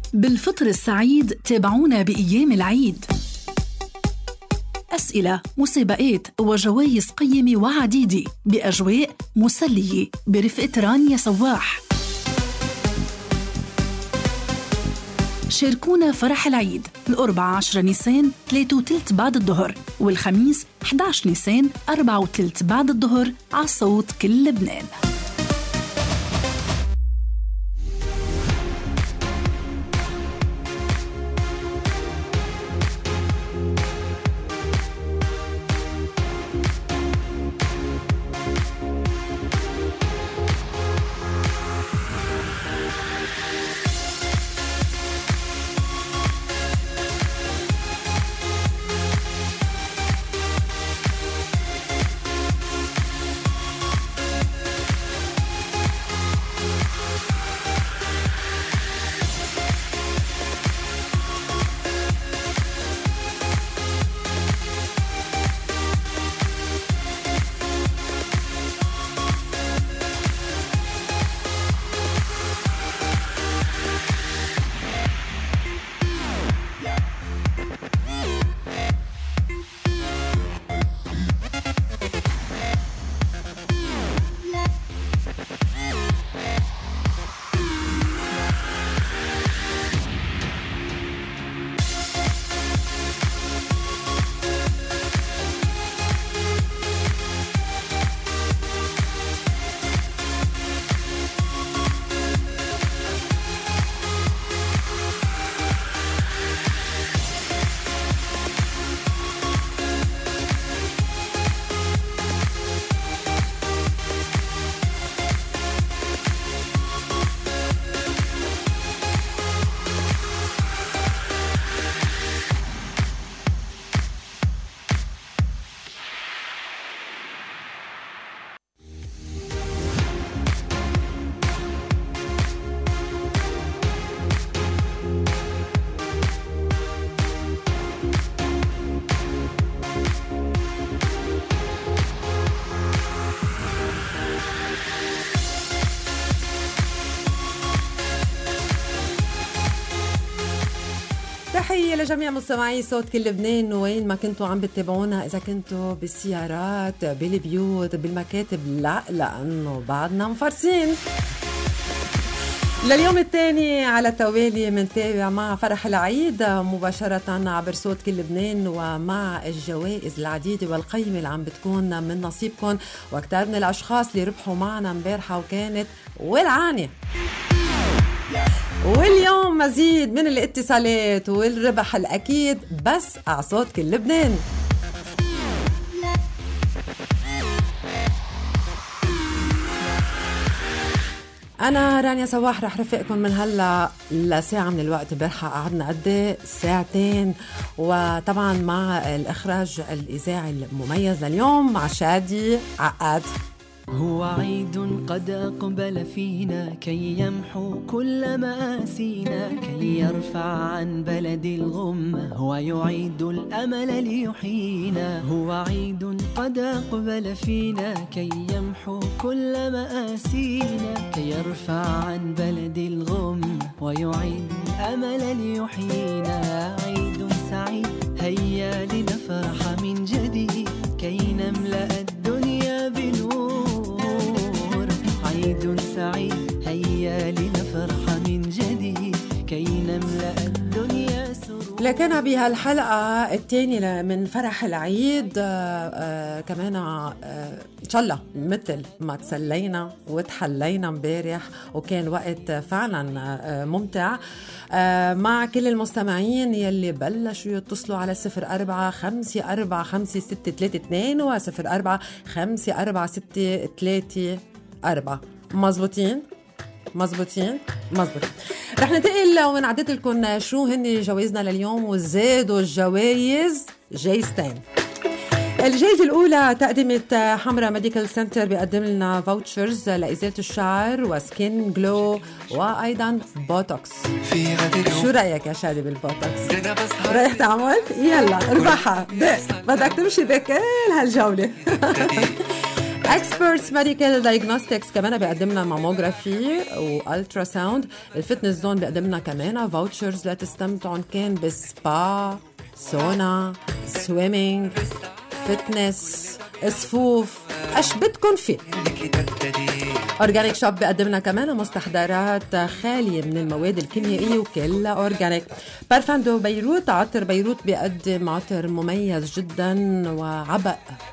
بالفطر السعيد تابعونا بأيام العيد. أسئلة، مسابقات وجوائز قيمة وعديدة بأجواء مسلية برفقة رانيا صواح. شاركونا فرح العيد الأربعاء 10 نيسان 3:03 بعد الظهر، والخميس 11 نيسان 4:03 بعد الظهر على صوت كل لبنان. تحية لجميع مستمعي صوت كل لبنان وين ما كنتوا عم بتتابعونا، إذا كنتوا بالسيارات، بالبيوت، بالمكاتب، لا لأنه بعدنا مفرسين. لليوم الثاني على التوالي منتابع مع فرح العيد مباشرة عبر صوت كل لبنان، ومع الجوائز العديدة والقيمة اللي عم بتكون من نصيبكم، وكتار من الأشخاص اللي ربحوا معنا مبارحة وكانت ولعانة. واليوم مزيد من الاتصالات والربح الأكيد بس على صوت كل لبنان. أنا رانيا صواح رح رفقكم من هلا لساعة من الوقت. برحة قعدنا قد ساعتين، وطبعا مع الإخراج الإذاعي المميز لليوم مع شادي عقاد. هو عيد قد أقبل فينا كي يمحو كل مآسينا، كي يرفع عن بلد الغمة ويعيد الأمل ليحيينا. هو عيد قد أقبل فينا كي يمحو كل مآسينا، كي يرفع عن بلد الغمة ويعيد الأمل ليحيينا. عيد سعيد هيا لنفرح من جديد كي نملأ الدنيا بنور. عيد سعيد هيا لنفرح من جديد كي نملأ الدنيا سرور. لكن بهالحلقة الثانية من فرح العيد كمان إن شاء الله مثل ما تسلينا وتحلينا مبارح، وكان وقت فعلا ممتع مع كل المستمعين يلي بلشوا يتصلوا على 04-545-632 و 04-545-634. مزبوطين. رح ننتقل ونعدد لكم شو هن جوائزنا لليوم، وزادوا الجوائز جايزتين. الجائزة الأولى تقدمت حمرة ميديكال سنتر بيقدم لنا فاوتشرز لإزالة الشعر وسكين جلو وأيضا بوتوكس. شو رأيك يا شادي بالبوتوكس؟ رايح تعمل؟ يلا اربحها، بدك تمشي بكل هالجولة. اكسبرتس ميديكال دايجنوستكس كمان بيقدم لنا ماموغرافي والترا ساوند. الفتنس زون بيقدم لنا كمان فاوتشرز لتستمتعوا كان بسبا، سونا، سويمينج، فتنس، صفوف، اش بدكن فيه. اورجانيك شوب بيقدم لنا كمان مستحضرات خاليه من المواد الكيميائيه وكلها اورجانيك. بارفان دو بيروت، عطر بيروت بيقدم عطر مميز جدا وعبق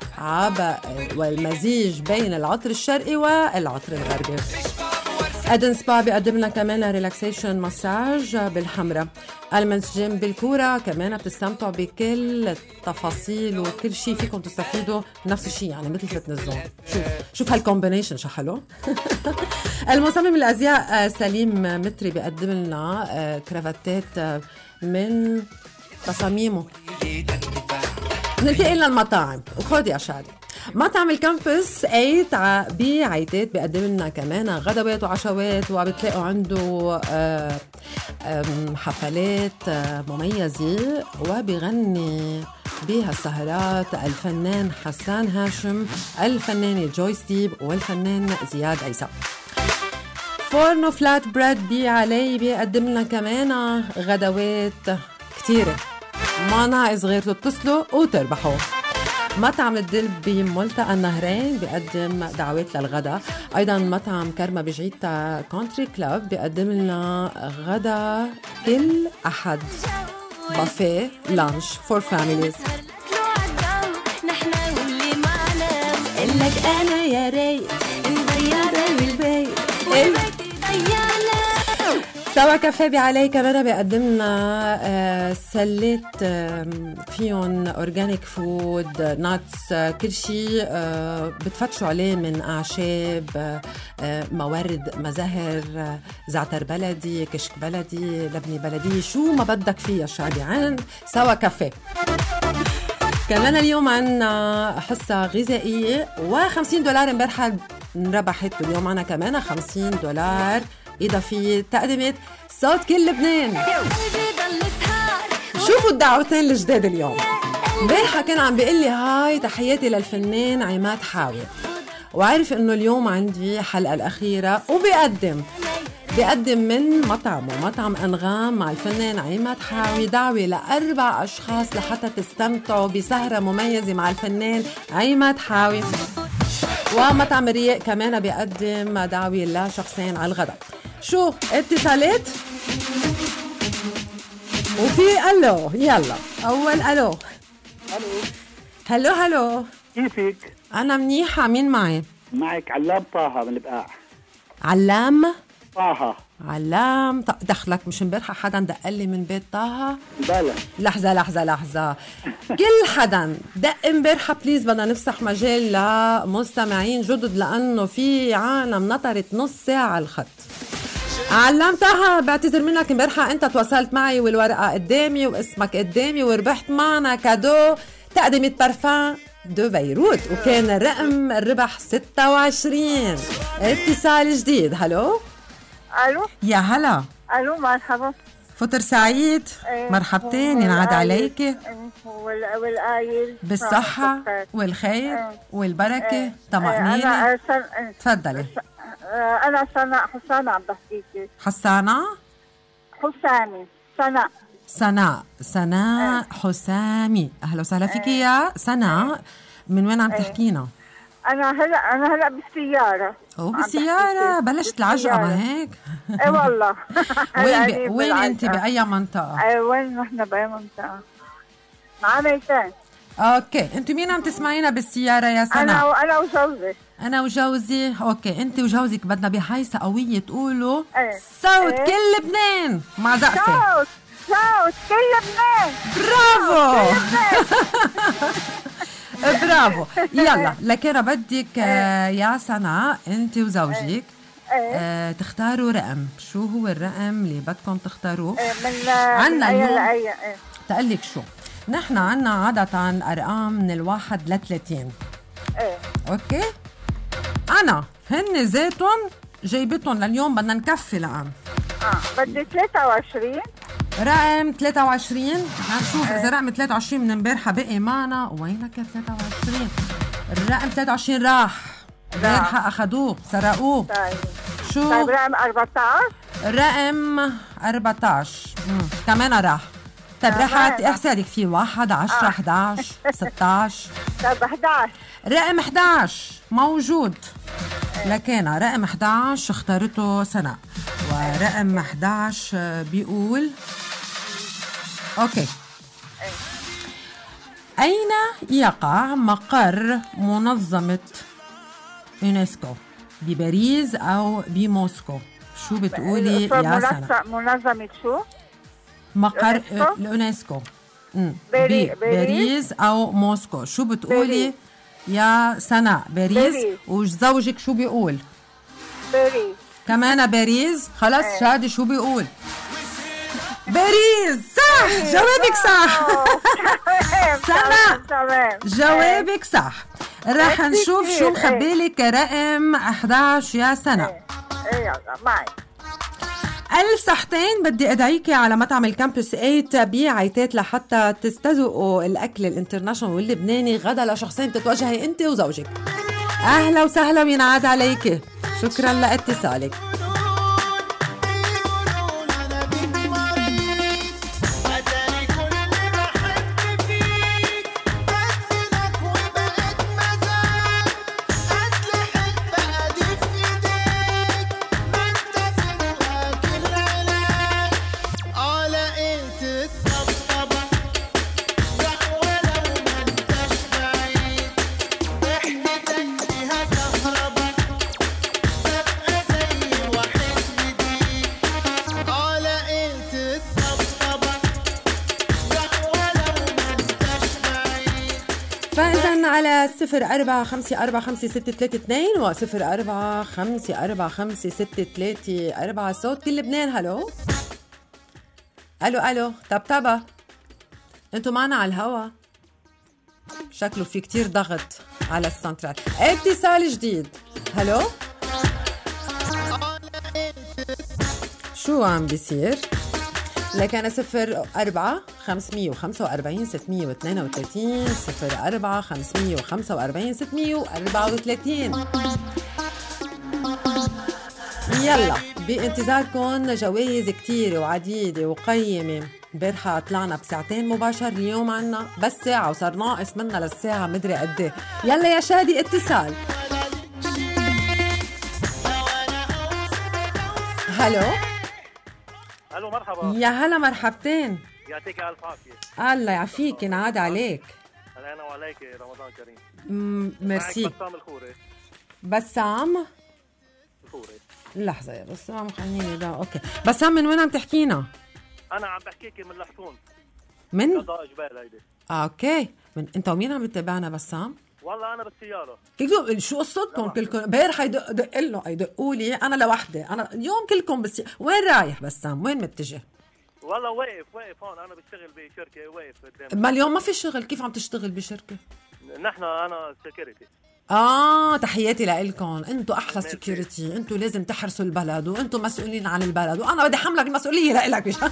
والمزيج بين العطر الشرقي والعطر الغربي. ادن سبا بيقدم لنا كمان ريلاكسيشن مساج بالحمرة. المنت جيم بالكورة كمان بتستمتعوا بكل التفاصيل وكل شيء فيكم تستفيدوا نفس الشيء، يعني مثل فتنس زون. شوف هالكومبينيشن شو حلو. المصمم الازياء سليم متري بيقدم لنا كرافتات من تصاميمه. ننتقل للمطاعم وخذ يا شادي. مطعم الكامبس 8 بعيتات بيقدم لنا كمان غدوات وعشوات، وبتلاقوا عنده حفلات مميزة، وبيغني بها السهرات الفنان حسان هاشم، الفنانة جويس ديب، والفنان زياد عيسى. فورنو فلات بريد بعلي بيقدم لنا كمان غدوات كتيرة، ما ناقص غير تتصلوا وتربحوا. مطعم الدل بملتقى النهرين بيقدم دعوات للغدا. ايضا مطعم كرمة بجعيتا كونتري كلاب بيقدم لنا غدا كل احد، بافيه لانش فور فاميليز. قلك انا يا ريت نغير البيت سوا كافيه بعلي كمان بيقدم لنا سلات فيهم اورجانيك فود، ناتس، كل شيء بتفتشوا عليه من اعشاب، موارد، مزهر، زعتر بلدي، كشك بلدي، لبنه بلديه، شو ما بدك فيه يا شادي عند سوا كافيه. كمان اليوم عنا حصة غذائية و$50 امبارحة انربحت، واليوم عنا كمان $50 إضافية تقدمت صوت كل لبنان. شوفوا الدعوتين الجداد اليوم. امبارحة كان عم بيقول لي هاي تحياتي للفنان عماد حاوي، وعارف انه اليوم عندي حلقة الأخيرة، وبيقدم من مطعم أنغام مع الفنان عماد حاوي دعوة ل4 أشخاص لحتى تستمتعوا بسهرة مميزة مع الفنان عماد حاوي. ومطعم الريق كمان بيقدم دعوة لشخصين على الغداء. شو اتصالات؟ وفي الو، يلا اول الو. هلو كيفك؟ انا منيحة. مين معي؟ معك علام طه من البقاع. علام طه. علام دخلك مش امبارحة حدا دق لي من بيت طه؟ بلا لحظة كل حدا دق امبارحة بليز، بدنا نفسح مجال لمستمعين جدد لأنه في عالم نطرت نص ساعة الخط. علام طه بعتذر منك، امبارحة انت تواصلت معي والورقة قدامي واسمك قدامي، وربحت معنا كادو تقدمة بارفان دو بيروت، وكان الرقم الربح 26. اتصال جديد. هلو يا هلا. الو مرحبا. فطر سعيد. مرحبتين، ينعاد عليك والآيل بالصحة والخير والبركة. طمأنينة. تفضلي. أنا حسانة عم بحكيكي. حسانة حسامي. سناء حسامي. أهلا وسهلا فيك يا سناء. من وين عم تحكينا؟ أنا هلا بالسيارة. بالسيارة بلشت العجقة ما هيك؟ اي والله. وين انت بأي منطقة؟ وين نحن بأي منطقة؟ مع ميتان. اوكي، انتوا مين عم تسمعينا بالسيارة يا سناء؟ انا وجوزي. اوكي، انت وجوزك بدنا بحيث قوية تقولوا صوت كل لبنان مع زقفة. صوت كل لبنان. برافو. برافو. يلا لكن بدك يا سناء انت وزوجك تختاروا رقم. شو هو الرقم اللي بدكم تختاروه؟ عنا اليوم تقلك شو نحن عنا عادة أرقام من 1 ل 30. اوكي، انا هن ذاتهم جايبتهم لليوم، بدنا نكفي لقام. بدي 23. رقم 23. هنشوف اذا رقم 23 من امبارحه بقي معنا. وينك يا 23؟ الرقم 23 راح. البارحة أخدوه سرقوه. طيب شو؟ طيب رقم 14. رقم 14 كمان راح. طيب راح احسادك في 1 10 11 16. طيب 11. رقم 11 موجود، لكن رقم 11 اختارته سناء، ورقم 11 بيقول اوكي. أين يقع مقر منظمة يونسكو؟ بباريس أو بموسكو؟ شو بتقولي يا سنة؟ منظمة شو؟ مقر اليونسكو. باريس أو موسكو؟ شو بتقولي يا سنة؟ باريس. وزوجك شو بيقول؟ باريس. كمان باريس. خلاص شادي شو بيقول؟ باريس. صح، جوابك صح. سنة جوابك صح. راح نشوف شو مخبيلك رقم 11 يا سنة. يلا معي. 1000 صحتين بدي أدعيكي على مطعم الكامبوس 8 بعيتات لحتى تستذوقوا الأكل الانترناشونال واللبناني غدا لشخصين بتتوجهي أنت وزوجك. أهلا وسهلا وينعاد عليك. شكرا لاتصالك. على 04545632 و 04545634 صوت كل لبنان. هلو الو طبطبة، انتو معنا على الهوا. شكله في كتير ضغط على السنترال. اتصال جديد. هلو شو عم بيصير؟ لكن 0454545632 0454545634. يلا بانتظاركم جوائز كتير وعديدة وقيمة. البارحة طلعنا بساعتين مباشر، اليوم عنا بس ساعة وصار ناقص منا للساعة مدري قد. يلا يا شادي اتصال. هلو مرحبا. يا هلا مرحبتين. يعطيك الف عافيه. الله يعافيك، ينعاد عليك. انا وعليك رمضان كريم. ميرسي. بسام الخوري. بسام الخوري. لحظه يا بسام خليني ده. اوكي بسام، من وين عم تحكينا؟ انا عم بحكيكي من لحسون، من قضاء جبال. هيدي اوكي. من انت ومين عم تتابعنا بسام؟ والله انا بالسياره. كلكم شو قصتكم كلكم؟ بارح يدق له يدقوا لي انا لوحدي. انا اليوم كلكم بس. وين رايح بسام؟ وين متجه؟ والله واقف هون. انا بشتغل بشركه، واقف قدام. ما اليوم ما في شغل، كيف عم تشتغل بشركه؟ انا سكيورتي. تحياتي لإلكم. انتو احلى سكيورتي، انتو لازم تحرسوا البلد وانتو مسؤولين عن البلد، وانا بدي حملك المسؤوليه لإلك. مش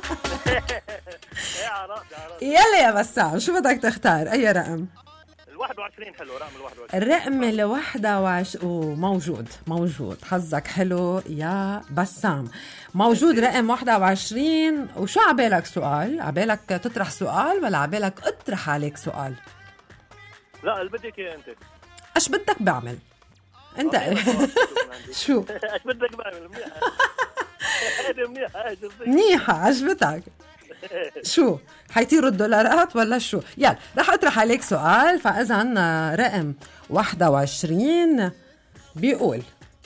يلا يا بسام، شو بدك تختار؟ اي رقم؟ 21 حلو. رقم 21. الرقم 21 موجود. حظك حلو يا بسام. موجود رقم 21. وشو عبالك سؤال؟ عبالك تطرح سؤال ولا عبالك اطرح عليك سؤال؟ لا اللي بدك اياه انت. ايش بدك بعمل انت؟ شو ايش بدك بعمل؟ منيحة عجبتك. شو حيطيروا الدولارات ولا شو؟ يلا رح اطرح عليك سؤال. فاذا رقم 21 بيقول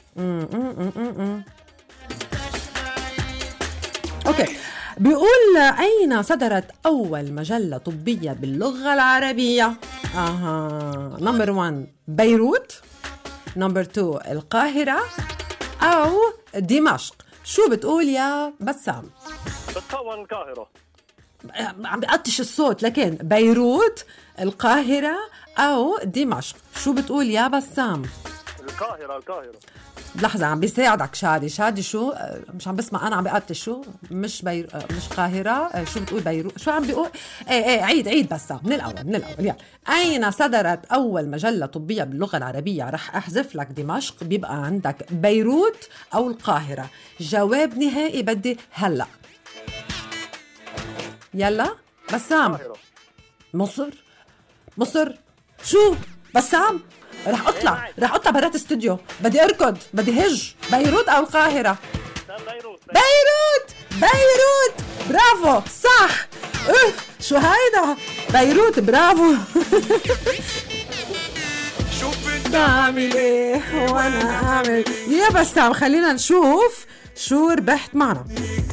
اوكي، بيقول أين صدرت أول مجلة طبية باللغة العربية؟ نمبر 1 بيروت، نمبر 2 القاهرة، أو دمشق؟ شو بتقول يا بسام؟ بتصور القاهرة. عم بقطش الصوت، لكن بيروت، القاهرة أو دمشق؟ شو بتقول يا بسام؟ القاهرة. لحظة عم بيساعدك شادي شو مش عم بسمع أنا عم بقتل شو مش قاهرة شو بتقول بيروت شو عم بيقول عيد بس من الأول يلا. أين صدرت أول مجلة طبية باللغة العربية؟ رح أحذف لك دمشق بيبقى عندك بيروت أو القاهرة. جواب نهائي بدي هلأ. يلا بسام. مصر شو بسام؟ رح اطلع برات استوديو بدي اركض بدي هج. بيروت او القاهرة؟ بيروت برافو صح. شو هيدا بيروت برافو. شوف انت عامل ايه وانا عامل يا بسام. خلينا نشوف شو ربحت معنا.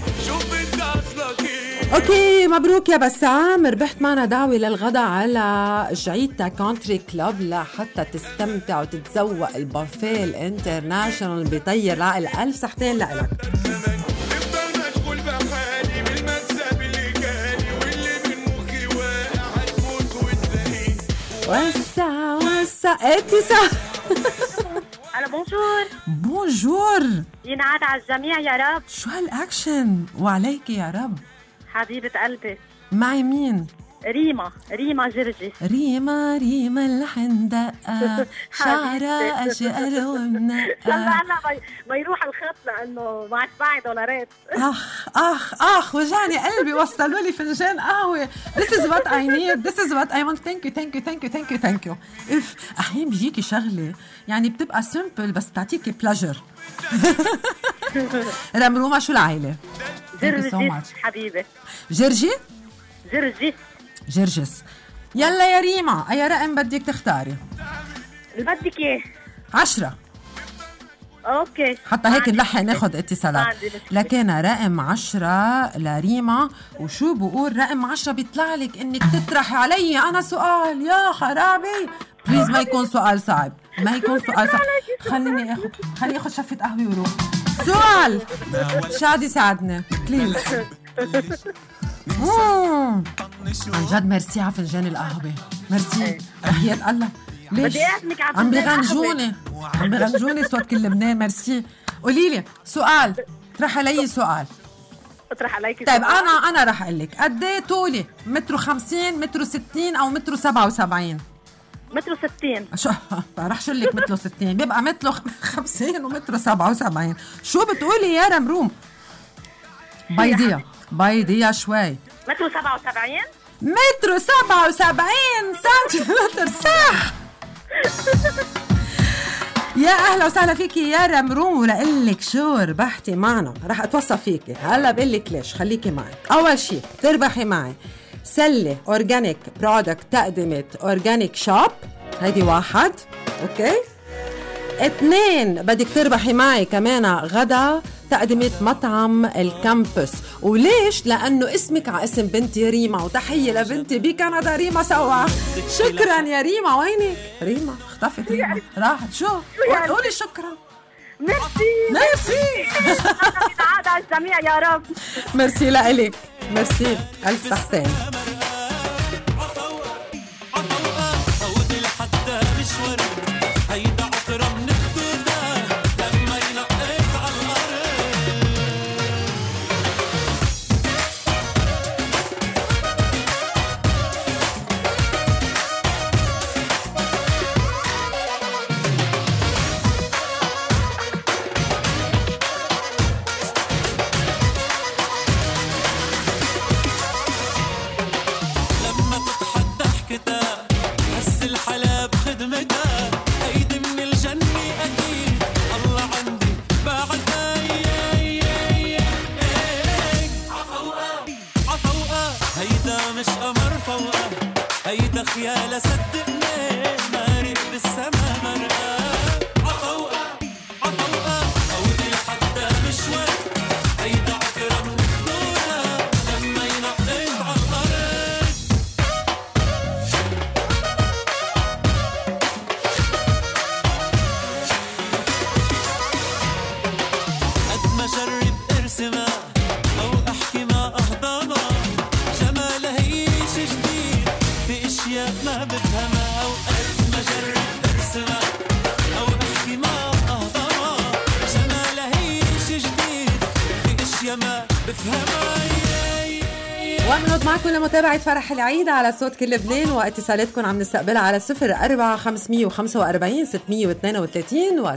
اوكي مبروك يا بسام، ربحت معنا دعوة للغدا على جعيتا كونتري كلوب لحتى تستمتع وتتذوق البوفيه الانترناشنال بيطير العقل. 1000 صحتين لإلك. وسع اتسا. الو بونجور ينعاد على الجميع يا رب. شو هالاكشن وعليك يا رب حبيبة قلبي. معي مين؟ ريما جرجي. ريما الحندقة شعرها أشقر ومنقة. هلا ما يروح الخط لأنه ما معي دولارات. أخ وجعني قلبي. وصلوا لي فنجان قهوة. This is what I need. This is what I want. Thank you. أحيان بيجيكي شغلة يعني بتبقى simple بس بتعطيكي pleasure. رمرومة شو العائلة؟ جرجس حبيبي. جرجس. يلا يا ريما أي رقم بدك تختاري؟ بدك ايه؟ 10. اوكي حتى هيك نلحق ناخد اتصالات. لكن رقم 10 لريما. وشو بقول رقم 10 بيطلع لك انك تطرحي علي انا سؤال. يا خرابي بليز ما يكون سؤال صعب. خليني اخذ شفة قهوة وروح. سؤال شادي ساعدنا بليز. عن جد ميرسي على فنجان القهوة. ميرسي رحية الله. ليش عم بيغنجوني صوت كل لبنان. ميرسي. قوليلي سؤال. اطرح علي سؤال. اطرح عليك. طيب انا رح اقول لك قد ايه طولي؟ 1.50 1.60 او 1.77 1.60. شو رح شلك 1.60 بيبقى 1.50 و1.77. شو بتقولي يا رمروم؟ بيضية شوي. 1.77 1.77 سنتيمتر صح. يا أهلا وسهلا فيكي يا رمروم. ولقلك شو ربحتي معنا. رح أتوصف فيكي هلا بقلك ليش. خليكي معي. أول شي تربحي معي سلة أورجانيك برودكت تقدمة أورجانيك شوب. هيدي 1. أوكي 2 بدك تربحي معي كمان غدا تقدمة مطعم الكامبس. وليش؟ لأنه اسمك على اسم بنتي ريما. وتحية لبنتي بكندا ريما سوا. شكرا يا ريما. وينك ريما؟ اختفت ريما راحت. شو قولي شكرا. ميرسي. عاد على الجميع يا رب. ميرسي لإلك. ميرسي 1000 صحتين. خيالة صدقني مارق بالسما مرقى عفوقة عودي لحتى مشوار هيدا عكرة من خدودها لما ينقط عالأرض. قد ما جرب ارسمها أو أحكي ما أهضمها جمالها هيش جديد في اشياء ما بفهمها. وقت ما جرب ارسمها او احكي ما كمان بفهمها. ومنعود معكم لمتابعة فرح العيد على صوت كل لبنان، واتصالاتكم عم نستقبلها على 04-545-632 و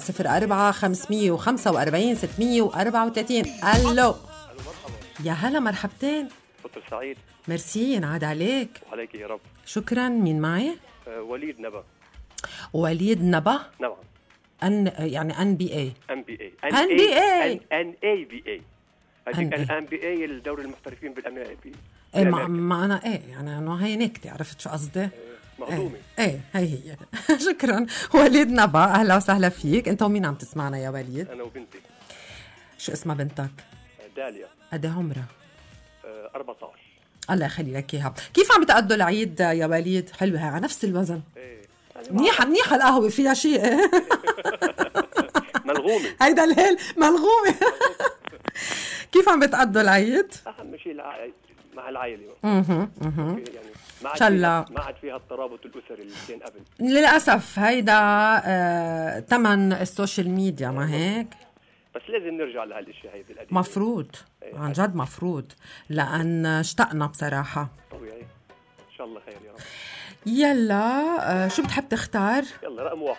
04-545-634. ألو يا هلا، مرحبتين. فطر سعيد. ميرسي، ينعاد عليك. وعليك يا رب. شكرا. مين معي؟ وليد نبا. وليد نبا. نعم. يعني NBA. NBA. NBA الدوري المحترفين بالأمريكي. ما أنا يعني أنه هي نكتة، عرفت شو قصدي؟ مهضومة. هي هي. شكرا وليد نبا، أهلا وسهلا فيك. أنت ومين عم تسمعنا يا وليد؟ أنا وبنتي. شو اسمها بنتك؟ داليا. قد عمرها؟ 14. الله يخلي لك اياها. كيف عم بتقضوا العيد يا وليد؟ حلوة هي، على نفس الوزن. منيحة القهوة فيها شيء. ملغومة. هيدا الهيل ملغومة. كيف عم بتقضوا العيد؟ أهم شيء مع العائلة. يعني ما عاد فيها الترابط الأسري اللي كان قبل. للأسف هيدا تمن السوشيال ميديا، ما هيك؟ بس لازم نرجع لهالاشياء هيدي القديمة. مفروض، عن جد مفروض، لأن اشتقنا بصراحة. طبيعي. إن شاء الله خير يا رب. يلا شو بتحب تختار؟ يلا رقم 1.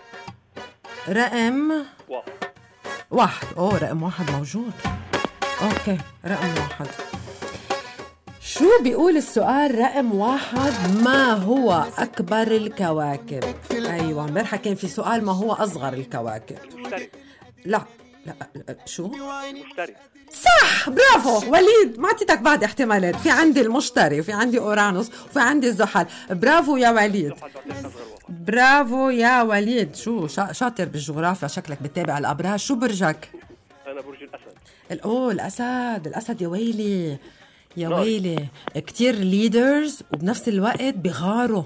رقم 1. رقم 1 موجود. اوكي، رقم 1. شو بيقول السؤال رقم 1؟ ما هو أكبر الكواكب؟ أيوة، امبارح كان في سؤال ما هو أصغر الكواكب. مشتري. لا شو؟ مشتري. صح، برافو وليد. ما اعطيتك بعد احتمالات، في عندي المشتري وفي عندي أورانوس وفي عندي الزحل. برافو يا وليد، برافو يا وليد. شو شاطر بالجغرافيا، شكلك بتتابع الأبراج. شو برجك؟ أنا برج الأسد. الأسد يا ويلي يا ويلي. كتير ليدرز وبنفس الوقت بغاروا.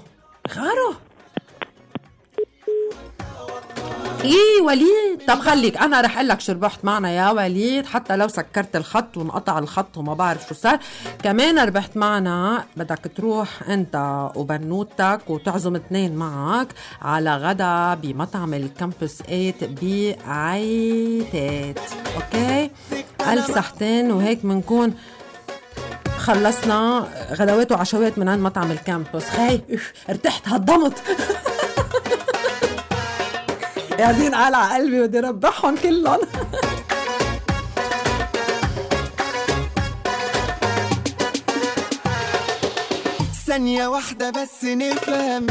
ايه وليد، طب خليك انا رح اقول لك شو ربحت معنا يا وليد، حتى لو سكرت الخط وانقطع الخط وما بعرف شو صار. كمان ربحت معنا، بدك تروح انت وبنوتك وتعزم 2 معك على غدا بمطعم الكامبوس 8 بعيتات. اوكي، 1000 صحتين، وهيك منكون خلصنا غدوات وعشوات من عند مطعم الكامبوس. ارتحت، هضمت. قاعدين على قلبي ودي ربحهم كلهم. ثانية واحدة بس نفهم.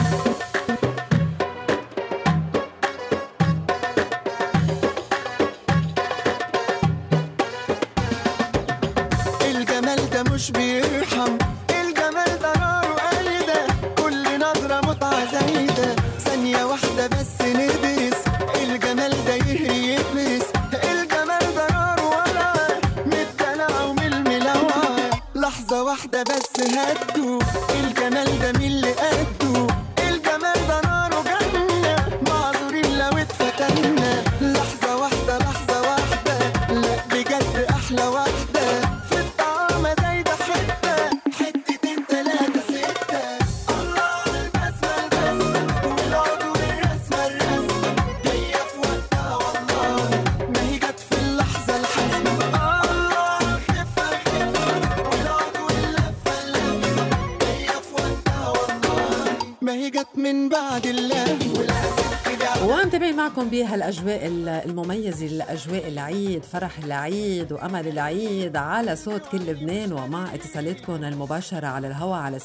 الجمال ده مش بيرحم، الجمال ده نار وقلده، كل نظرة متعة زايدة. ثانية واحدة بس ندرس، الجمال ده يهري يفلس، الجمال ده نار ولعة، من الدلع ومن الملوعة. لحظة واحدة بس هدوا، الجمال ده من اللي قدوا، الجمال ده نار وجنة، معذورين لو اتفتنا. لحظة واحدة لا بجد أحلى واحدة، في الطعام زايدة حتتين 3 6. الله على البسمة والعود والرسمة جاية في وقتها والله، ما هي جت في اللحظة الحاسمة. الله على الخفة والعود واللفة جاية في وقتها والله، ما هي جت من بعد الله. ومتابعين معكم بهالأجواء المميزة، الأجواء العيد، فرح العيد وأمل العيد على صوت كل لبنان، ومع اتصالاتكم المباشرة على الهواء على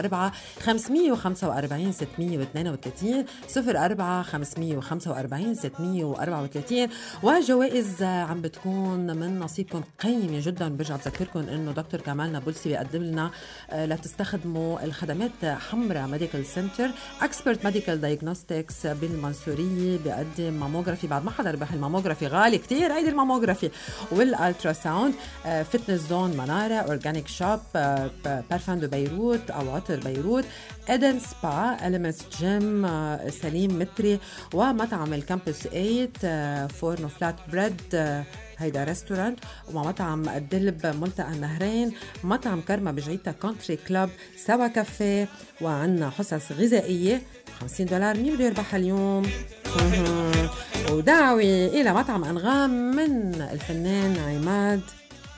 04-545-632 04-545-634. وجوائز عم بتكون من نصيبكم قيمة جدا. برجع بذكركم إنه دكتور كمال نابلسي بيقدم لنا لتستخدموا الخدمات حمرة ميديكال سنتر، اكسبرت ميديكال دايجنوستكس بالمنصورية، بيقدم ماموغرافي. بعد ما حدا ربح الماموغرافي، غالي كتير هيدي الماموغرافي، والالترا ساوند. فتنس زون منارة، اورجانيك شوب، بارفان دو بيروت او عطر بيروت، ادن سبا، المس جيم، سليم متري، ومطعم الكامبوس 8، فورنو فلات بريد، هيدا ريستورانت، ومطعم الدلب ملتقى النهرين، مطعم كرمة بجعيتا كونتري كلاب، سوا كافيه، وعنا حصص غذائية $50. مين بده يربح اليوم؟ ودعوة إلى مطعم أنغام من الفنان عماد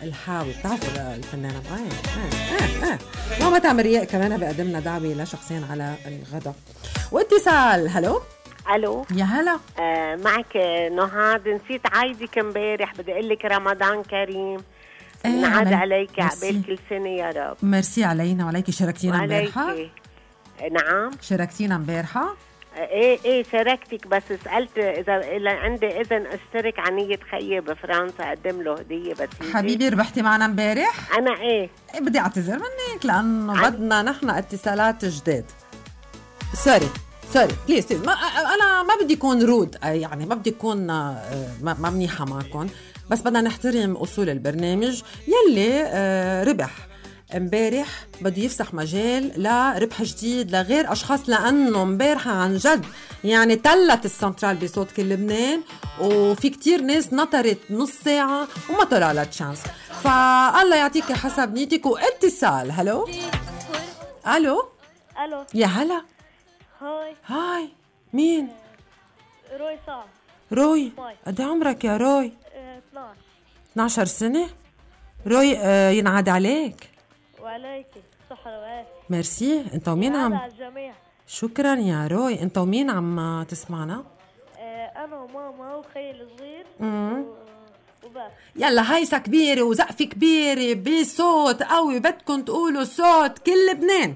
الحاوي بتعرفوا الفنانة ماما تعمل رياء كمان بقدم لنا دعوة لشخصين على الغداء. واتصال. هلو. الو يا هلا. معك نهاد. نسيت عايدك امبارح، بدي اقول لك رمضان كريم. نعاد عليك عقبال كل سنه يا رب. ميرسي علينا وعليكي. شاركتينا امبارحه؟ نعم شاركتينا امبارحه. ايه شاركتك، بس سألت اذا عندي اذن اشترك عنية خيي بفرنسا اقدم له هدية. بس حبيبي ربحتي معنا امبارح. انا ايه بدي اعتذر منك لانه بدنا نحن اتصالات جداد. سوري بليز. انا ما بدي يكون رود، يعني ما بدي يكون ما منيحة معكم، بس بدنا نحترم اصول البرنامج يلي ربح امبارح. بده يفسح مجال لربح جديد لغير اشخاص، لانه امبارح عن جد يعني تلت السنترال بصوت كل لبنان، وفي كتير ناس نطرت نص ساعه وما طلع لها تشانس. فالله يعطيك حسب نيتك. واتصال. هلو. الو. يا هلا. هاي مين؟ روي صعب. روي قد عمرك يا روي؟ 12 سنه. روي ينعاد عليك. وعليكي صحة وعافية. ميرسي. انت ومين عم؟ على الجميع. شكرا يا روي. انت ومين عم تسمعنا؟ انا وماما وخيي الصغير وبس. يلا هيسة كبيرة وزقفة كبيرة بصوت قوي، بدكم تقولوا صوت كل لبنان.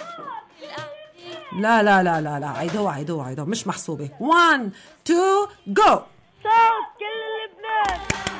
لا لا لا لا لا، عيدوا مش محسوبة. 1 2 جو. صوت كل لبنان.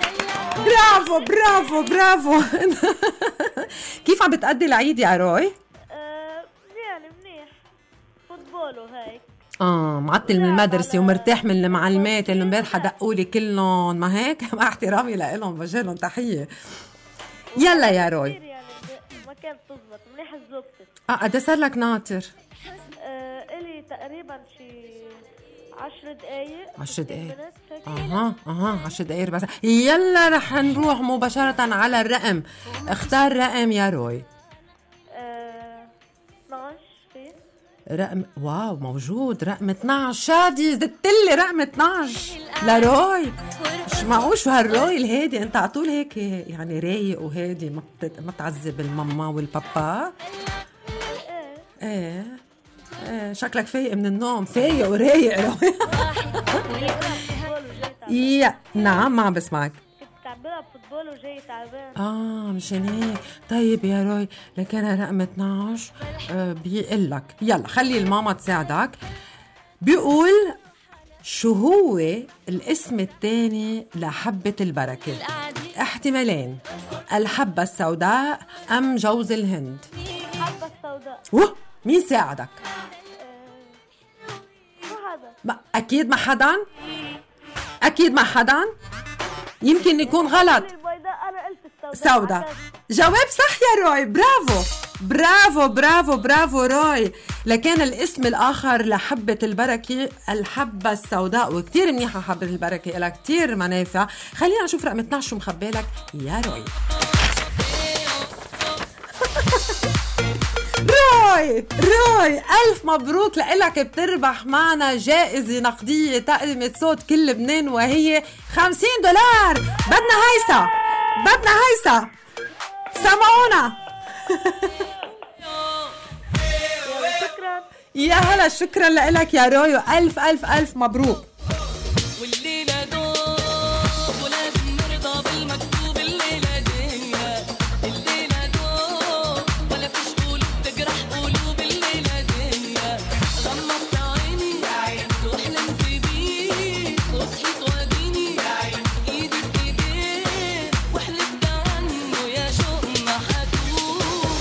برافو. كيف عم بتقضي العيد يا روي؟ يعني منيح، فوتبول وهيك. معطل من المدرسة ومرتاح من المعلمات اللي امبارحة دقولي كلهم، ما هيك؟ مع احترامي لهم بوجهلهم تحية. يلا يا روي. يعني ما كانت تزبط منيح الزبطة. قد صار لك ناطر؟ إلي تقريبا شي 10 دقايق. 10 دقايق. 10 دقايق بس. يلا رح نروح مباشرة على الرقم. اختار رقم يا روي. 12 في رقم. واو موجود رقم 12. شادي زدتلي رقم 12 لروي. مش معقول شو هالروي الهادي. انت عطول هيك يعني رايق وهادي، ما تعذب الماما والبابا. ايه شكلك فايق من النوم. فايق ورايق روي. يا نعم ما عم بسمعك. كنت عم بلعب فوتبول وجاي تعبان. مشان هيك. طيب يا روي لكن رقم 12 بيقلك. يلا خلي الماما تساعدك. بيقول شو هو الاسم الثاني لحبة البركة؟ احتمالين: الحبة السوداء أم جوز الهند. حبة السوداء. مين ساعدك؟ ما حدا. أكيد ما حدا. يمكن يكون غلط. أنا قلت السوداء. جواب صح يا روي. برافو روي. لكن الاسم الآخر لحبة البركة الحبة السوداء، وكتير منيحة حبة البركة، إلها كتير منافع. خلينا نشوف رقم 12 شو مخبالك يا روي. روي ألف مبروك لإلك. بتربح معنا جائزة نقدية تقدمة صوت كل لبنان وهي $50. بدنا هيسا سمعونا. شكرا. يا هلا. شكرا لإلك يا روي. ألف مبروك. والليلة دوب ولازم نرضى بالمكتوب. الليلة دنيا الليلة دوب ولا فيش قلوب تجرح قلوب. الليلة دنيا غمضت عيني وحلمت بيه وصحيت واديني ايدي بايديه وحلفت عنه يا شوقنا حتوب.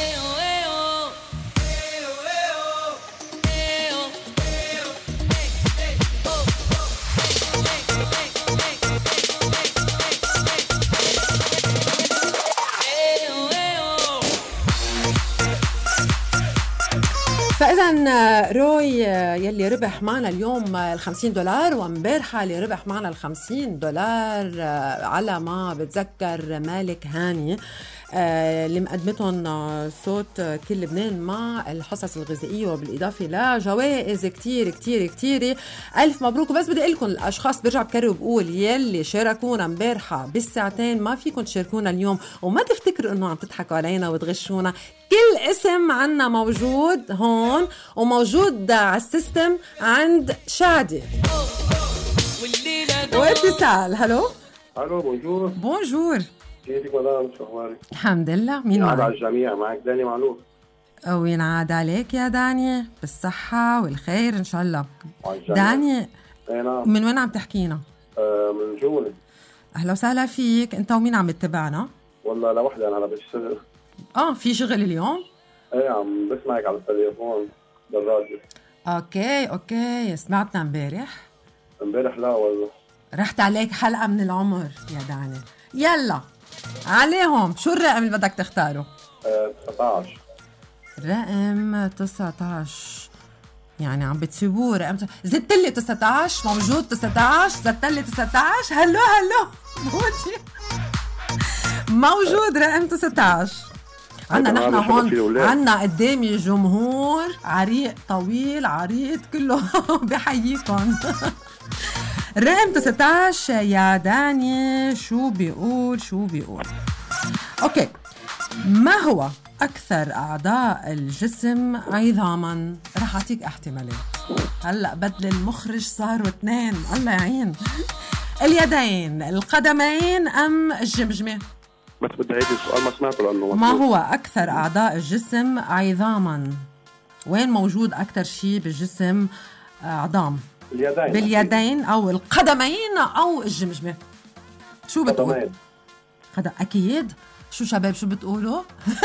فإذا روي يلي ربح معنا اليوم $50، وامبارحة اللي ربح معنا $50 على ما بتذكر مالك هاني. اللي مقدمتهم صوت كل لبنان مع الحصص الغذائية وبالإضافة لجوائز كتير كتير كتير. ألف مبروك. وبس بدي أقول لكم الأشخاص برجع بكرر وبقول يلي شاركونا مبارحة بالساعتين ما فيكم تشاركونا اليوم، وما تفتكروا إنه عم تضحكوا علينا وتغشونا. كل اسم عنا موجود هون وموجود على السيستم عند شادي. واتصال. هلو الو بونجور. بونجور. كيفك مدام؟ شو اخبارك؟ الحمد لله. مين معك؟ على الجميع. معك داني معلوف. وينعاد عليك يا داني بالصحة والخير إن شاء الله. داني نعم. من وين عم تحكينا؟ من جونة. أهلا وسهلا فيك. أنت ومين عم تتابعنا؟ والله لوحدي أنا بالشغل. في شغل اليوم؟ ايه عم بسمعك على التليفون بالراديو. اوكي سمعتنا امبارح لا والله. رحت عليك حلقة من العمر يا داني. يلا عليهم. شو الرقم اللي بدك تختاره؟ 19. رقم 19 يعني عم بتسيبوه رقم زدتلي 19 موجود 19 زدتلي 19. هلو موجود رقم 19. عنا نحن هون عنا قدامي جمهور عريق طويل عريض كله بحييكم. رقم 19 يا داني شو بيقول؟ اوكي. ما هو أكثر أعضاء الجسم عظاما؟ رح أعطيك احتمالات. هلأ بدل المخرج صاروا 2. الله يعين. اليدين، القدمين أم الجمجمة؟ بس بدي أعيد السؤال ما سمعته لأنه ما هو أكثر أعضاء الجسم عظاما؟ وين موجود أكثر شيء بالجسم عظام؟ اليدين. باليدين أو القدمين أو الجمجمة؟ شو بتقول؟ أكيد. شو شباب شو بتقولوا؟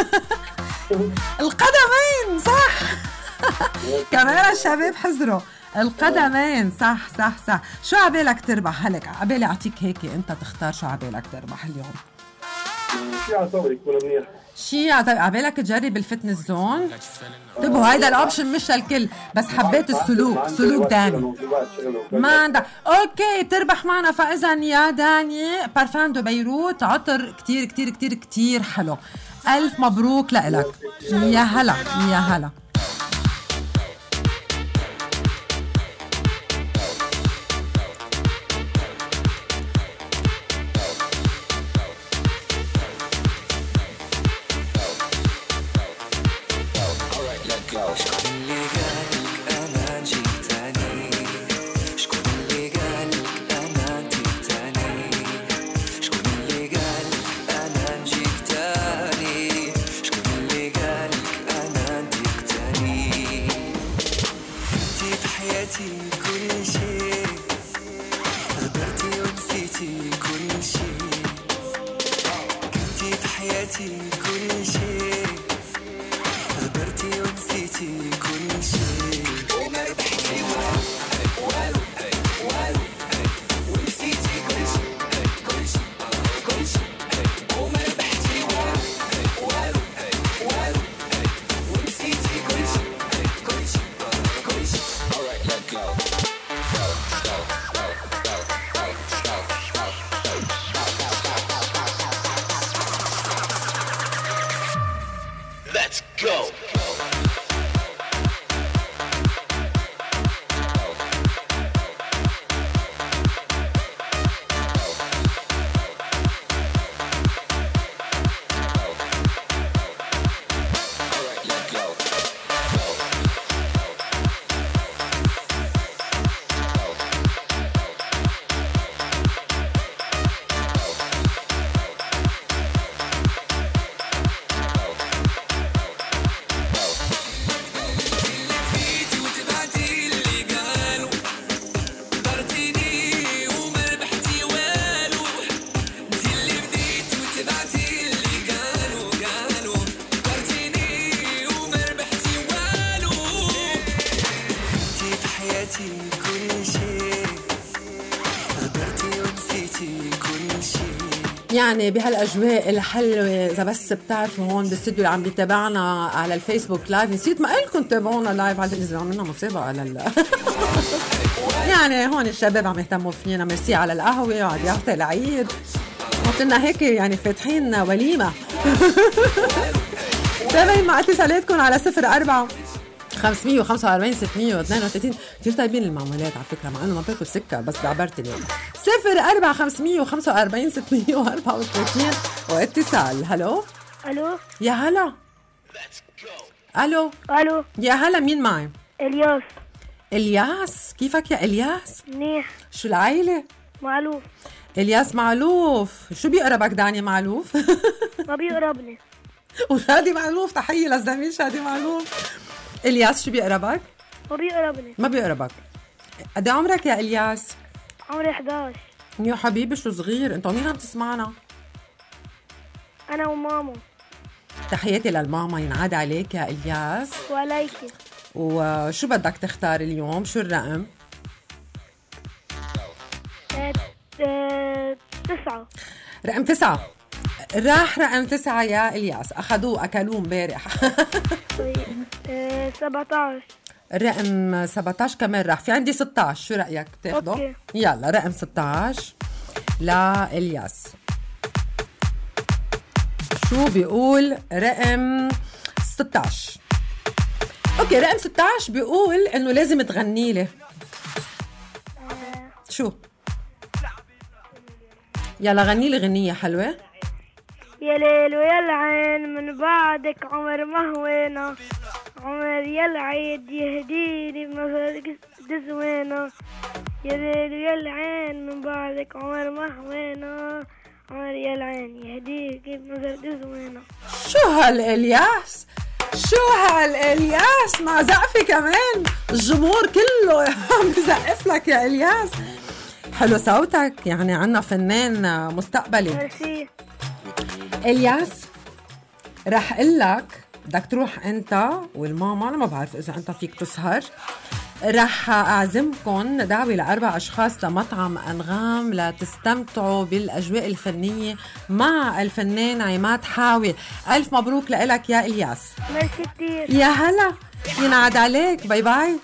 القدمين صح. كمان الشباب حذروا. القدمين صح. شو عبالك تربح؟ هلك عبالي أعطيك هيك أنت تختار شو عبالك تربح اليوم. شي عصوري يكون منيح. شي عبالك تجرب الفتنس زون. انتبهوا هيدا الاوبشن مش الكل بس حبيت سلوك داني ما عندك. اوكي تربح معنا. فاذا يا داني بارفان دو بيروت عطر كتير كتير كتير كتير حلو. ألف مبروك لإلك. يا هلا. يعني بهالاجواء الحلوه اذا بس بتعرفوا هون بالاستوديو اللي عم بيتابعنا على الفيسبوك لايف. نسيت ما قلكم تابعونا لايف على الانستغرام. عملنا مسابقه يعني هون الشباب عم يهتموا فينا. ميرسي على القهوه وعلى يافطه العيد كنا هيك يعني فاتحين وليمة. تابعين مع اتصالاتكم على 04 545 632. كتير طيبين المعاملات على فكرة، مع انه ما باكل سكر بس عبرت اليوم. 04 545 634 واتصال. هلو الو يا هلا. الو الو يا هلا، مين معي؟ الياس. الياس، كيفك يا الياس؟ منيح. شو العيلة؟ معلوف. الياس معلوف. شو بيقربك داني معلوف؟ ما بيقربني. وشادي معلوف، تحية للزميل شادي معلوف. الياس شو بيقربك؟ ما بيقربني. ما بيقربك. قد عمرك يا الياس؟ عمري 11. يا حبيبي شو صغير. انت مين عم تسمعنا؟ انا وماما. تحياتي للماما ينعاد عليك يا الياس. وعليكي. وشو بدك تختار اليوم؟ شو الرقم؟ 9. رقم 9. راح رقم 9 يا الياس. اخذوه اكلوه امبارح. 17. الرقم 17 كمان راح. في عندي 16، شو رأيك تاخده؟ أوكي. يلا رقم 16 لإلياس. شو بيقول رقم 16؟ اوكي، رقم 16 بيقول انه لازم تغني لي. شو؟ يلا غني لي غنية حلوة. يا ليل ويا العين من بعدك عمر ما هوينا، عمر يا العيد يهديني بمفرق دزوينا، يا ليل ويا العين من بعدك عمر ما هوينا، عمر يا العين يهديك بمفرق دزوينا. شو هالإلياس؟ شو هالإلياس؟ مع زقفة كمان، الجمهور كله عم بزقف لك يا إلياس. حلو صوتك، يعني عنا فنان مستقبلي. ميرسي. إلياس رح قلك بدك تروح انت والماما، انا ما بعرف اذا انت فيك تسهر. رح اعزمكم دعوة ل4 اشخاص لمطعم انغام لتستمتعوا بالاجواء الفنية مع الفنان عماد حاوي. الف مبروك لك يا الياس. ميرسي كتير. يا هلا، ينعاد عليك. باي باي.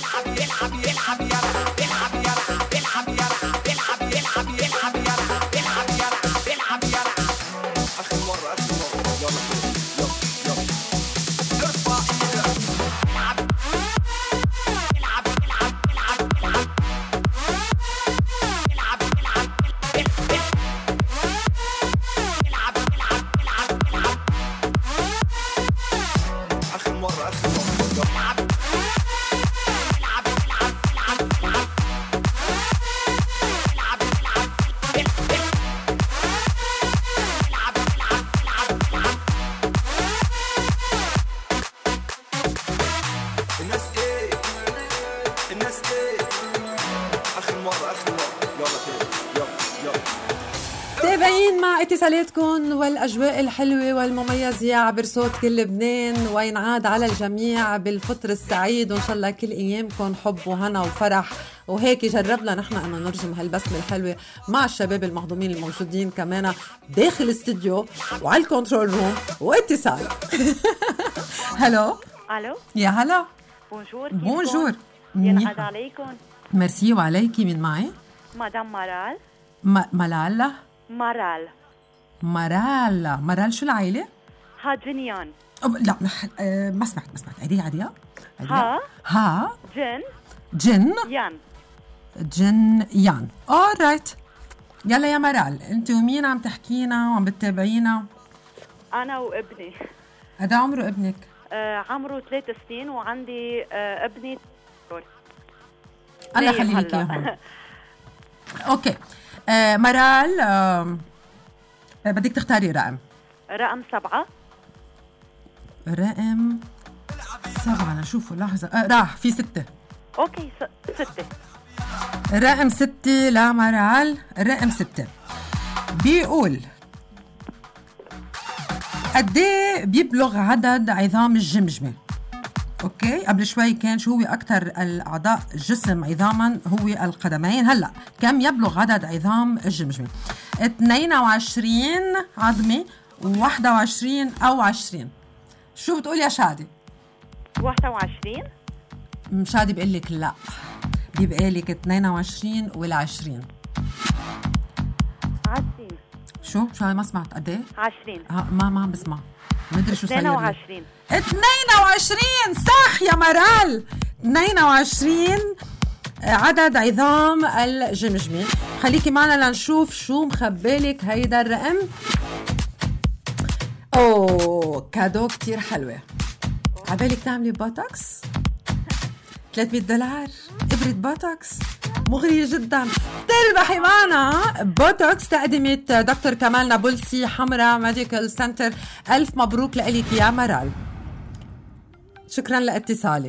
اتصالاتكم والاجواء الحلوه والمميزه عبر صوت كل لبنان، وينعاد على الجميع بالفطر السعيد، وان شاء الله كل ايامكم حب وهنا وفرح. وهيك جربنا نحن ان نرجم هالبسمه الحلوه مع الشباب المهضومين الموجودين كمان داخل الاستديو وعلى الكنترول روم. واتصال. هلو. الو يا هلا. بونجور. بونجور. ينعاد عليكم. ميرسي. وعليكي. من معي؟ مدام مرال. ملال. مرال شو العائلة؟ هاجنيان. لا ما سمعت. عادية. ها جن يان. alright. يلا يا مرال، انت ومين عم تحكينا وعم بتتابعينا؟ انا وابني. قد عمره ابنك؟ عمره 3 سنين وعندي ابني الله يخليك اياهم. اوكي. مرال، بدك تختاري رقم 7. رقم 7. نشوفه لحظة. راح في 6. اوكي 6. رقم 6 لمرال. الرقم 6 بيقول قديه بيبلغ عدد عظام الجمجمة؟ اوكي، قبل شوي كان شو هو اكثر الاعضاء الجسم عظاما؟ هو القدمين. هلا كم يبلغ عدد عظام الجمجمة؟ 22 عظمة، 21 او 20؟ شو بتقول يا شادي؟ 21. شادي بقول لك لا، بيبقى لك 22 وال20. 20. شو ما سمعت قد ايه؟ 20. ما عم بسمع، مدري شو صاير. 22. 22 صح يا مرال. 22 عدد عظام الجمجمة. خليكي معنا لنشوف شو مخبالك هيدا الرقم. اوه كادو كتير حلوة. عبالك تعملي بوتوكس $300 إبرة بوتوكس مغرية جدا. تربحي معنا بوتوكس تقدمة دكتور كمال نابلسي حمرا ميديكال سنتر. ألف مبروك لإلك يا مرال. شكرا لاتصالك.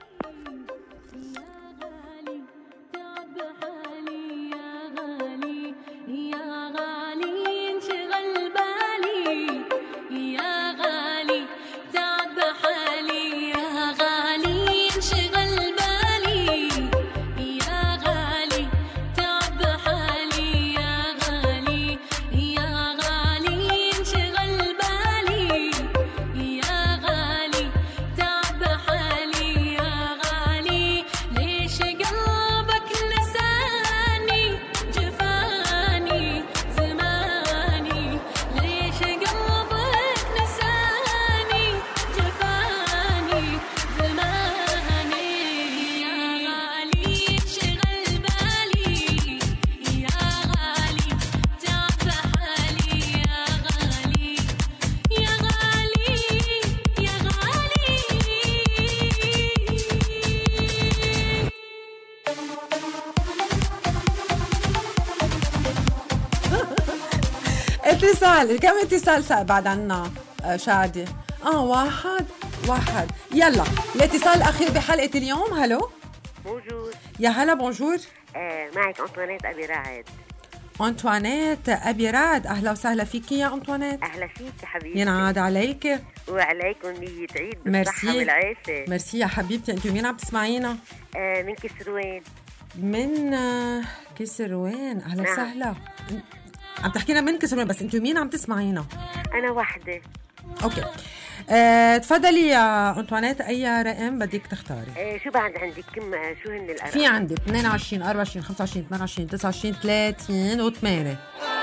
اتصال، كم اتصال بعد عنا شادي؟ واحد. يلا الاتصال الأخير بحلقة اليوم. هلو موجود. يا هلا بونجور. معك أنطوانيت أبي رعد. أنطوانيت أبي رعد، أهلا وسهلا فيكي يا أنطوانيت. أهلا فيك يا حبيبتي. ينعاد عليك. وعليكم نية عيد بالصحة والعافية. ميرسي يا حبيبتي. أنتوا مين عم تسمعينا؟ من كسروين. من كسروين، أهلا وسهلا. عم تحكينا من كسروين، بس أنتوا مين عم تسمعينا؟ أنا وحدة. أوكي. تفضلي يا أنطوانيت، أي رقم بدك تختاري؟ شو بعد عندك؟ شو هن الأرقام؟ في عندك 22 24 25 28 29 30 و8.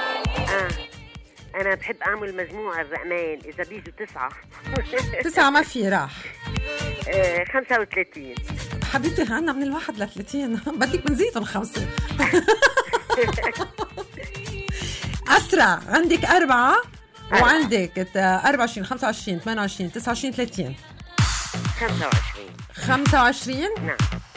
أنا بحب أعمل مجموع الرقمين، إذا بيجوا 9 ما في راح. 35 حبيبتي. عنا من 1 ل 30 بدك بنزيدهم 5. أسرع. عندك 4 وعندك 24 25 28 29 30. 25. نعم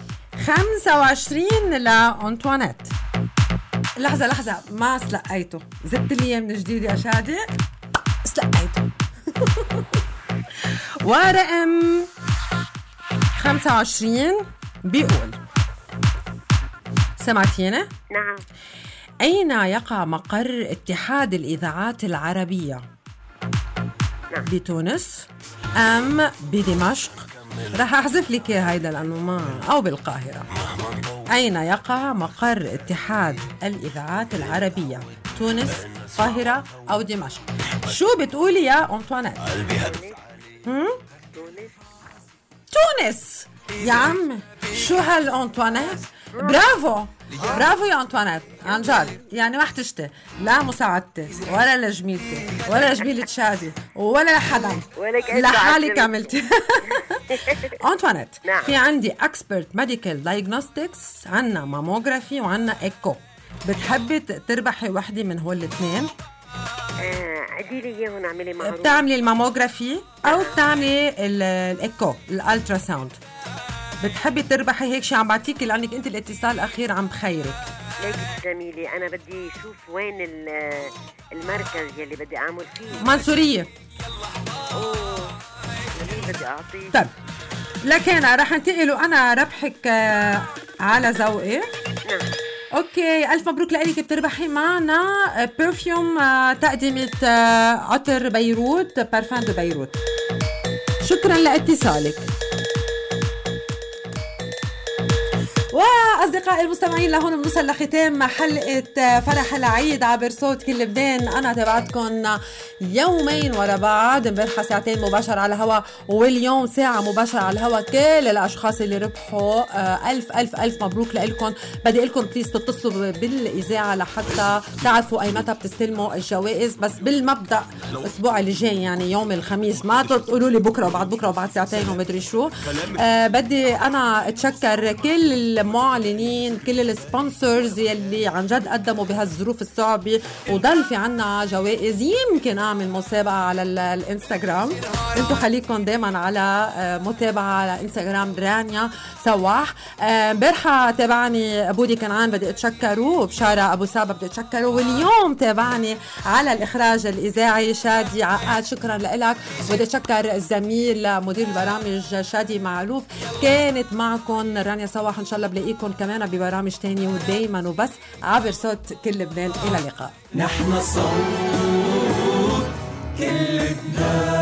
25 لأنطوانيت. لحظة ما سلقيته، زدت لي من جديد يا شادي. سلقيته. ورقم 25 بيقول، سمعتيني؟ نعم. أين يقع مقر اتحاد الإذاعات العربية؟ نعم. بتونس أم بدمشق؟ رح أحذف لك هيدا لأنه ما، أو بالقاهرة. أين يقع مقر اتحاد الإذاعات العربية؟ تونس، القاهرة أو دمشق؟ شو بتقولي يا أنطوانيت؟ تونس يا عم. شو هالأنطوانيت؟ برافو يا أنطوانيت عن جد. يعني ما احتجتي لا مساعدتي ولا لجميلتي ولا جميلة شادي ولا حدا، لحالك عملتي. أنطوانيت. نعم. في عندي اكسبرت ميديكال دايجنوستكس، عنا ماموغرافي وعنا ايكو. بتحبي تربحي وحدة من هول الاثنين؟ عديلي اياهم. اعملي معروف. بتعملي الماموغرافي او بتعملي الايكو الالترا ساوند؟ بتحبي تربحي هيك شيء؟ عم بعطيكي لانك انت الاتصال الاخير عم بخيرك. ليك جميلة. انا بدي اشوف وين المركز يلي بدي اعمل فيه. منصورية. بدي اعطيه. طيب لكن رح انتقلوا انا ربحك على ذوقي. نعم. اوكي، الف مبروك لك. بتربحي معنا برفيوم تقدمة عطر بيروت، بارفان دو بيروت. شكرا لاتصالك. أصدقائي المستمعين لهون بنوصل لختام حلقة فرح العيد عبر صوت كل لبنان. أنا تبعتكم يومين ورا بعض، امبارحة ساعتين مباشر على الهوا واليوم ساعة مباشر على الهوا. كل الأشخاص اللي ربحوا ألف ألف ألف مبروك لإلكم. بدي لكم بليز تتصلوا بالإذاعة لحتى تعرفوا أي متى بتستلموا الجوائز. بس بالمبدأ الأسبوع اللي جاي يعني يوم الخميس، ما تقولوا لي بكرة وبعد بكرة وبعد ساعتين ومدري شو. بدي أنا أتشكر كل المعلنين، كل السبونسرز يلي عن جد قدموا بهالظروف الصعبة، وضل في عنا جوائز. يمكن أعمل مسابقة على الانستغرام، انتو خليكم دايما على متابعة على انستغرام رانيا سواح. امبارحة تابعني أبودي كنعان بدي أتشكره، وبشارة أبو سابا بدي أتشكره، واليوم تابعني على الإخراج الإذاعي شادي عقاد، شكرا لك. بدي أتشكر الزميل مدير البرامج شادي معروف. كانت معكم رانيا سواح، إن شاء الله بلاقيكم كمان ببرامج تانية ودايما وبس عبر صوت كل لبنان. إلى اللقاء. نحن صوت كل لبنان.